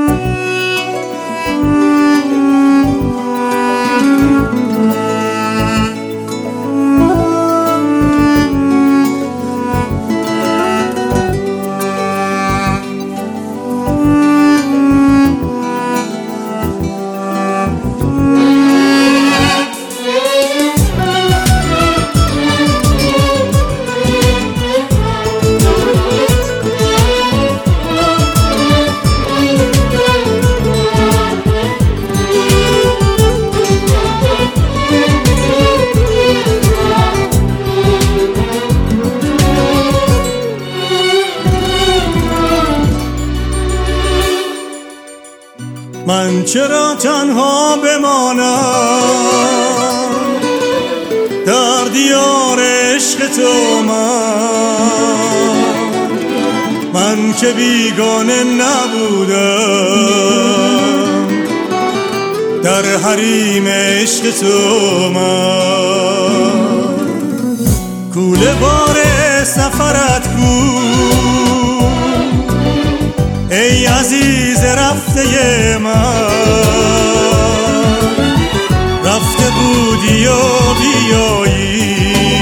من چرا تنها بمانم در دیار عشق تو؟ من که بیگانه نبودم در حریم عشق تو. من کوله بار سفرت کو ای عزیز رفته من، رفته بودی و بیایی،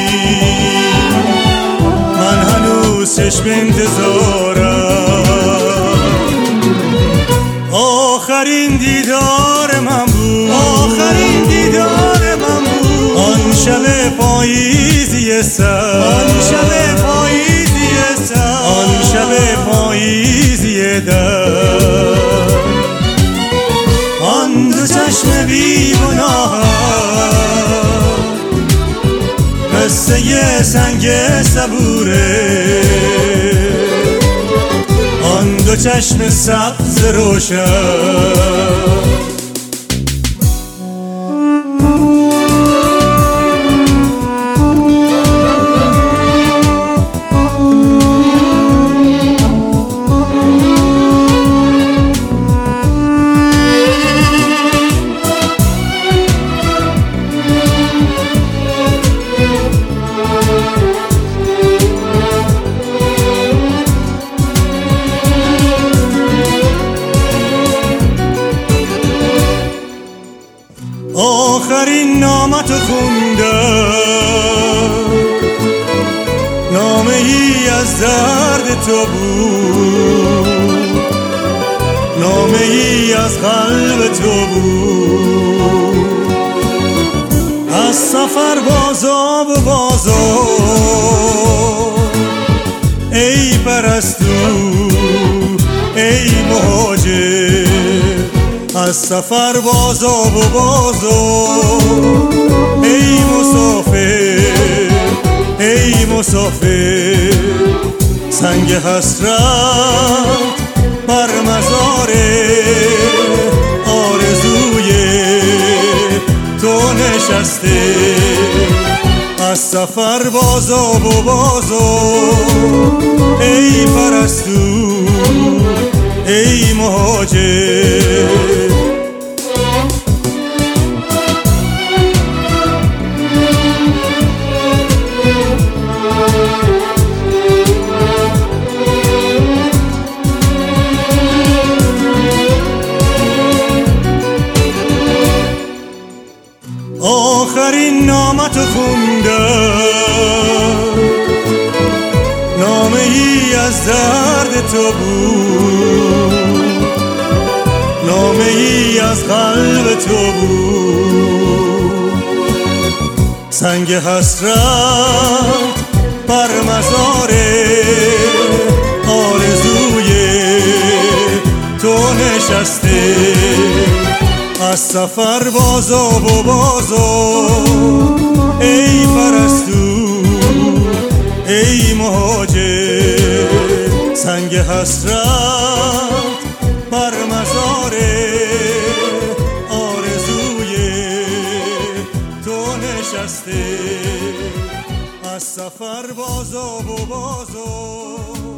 من هنوز چشم انتظارم. آخرین دیدار من بود، آخرین دیدار من بود، آن شب پاییزی سر، آن شب پاییزی سر، آن شب پاییزی در. آن دو چشم بی گناه قصه ی سنگ صبوره، آن دو چشم سبز روشن. آخرین نامتو خوندم، نامه ای از درد تو بود، نامه ای از قلب تو بود. از سفر بازا و بازا ای پرستو ای مهاجر، از سفر بازا و بازا ای مسافر ای مسافر. سنگ حسرت بر مزار آرزوی تو نشسته، از سفر بازا و بازا ای پرستو ای مهاجر. آخرین نامتو خوندم، نامه ای از درد تو بود، نامه ای از قلب تو بود. سنگ حسرت بر مزار آرزوی تو نشسته، از سفر بازا و بازا ای پرستو ای مهاجر. سنگ حسرت بر مزار آرزوی تو نشسته، از سفر بازا و بازا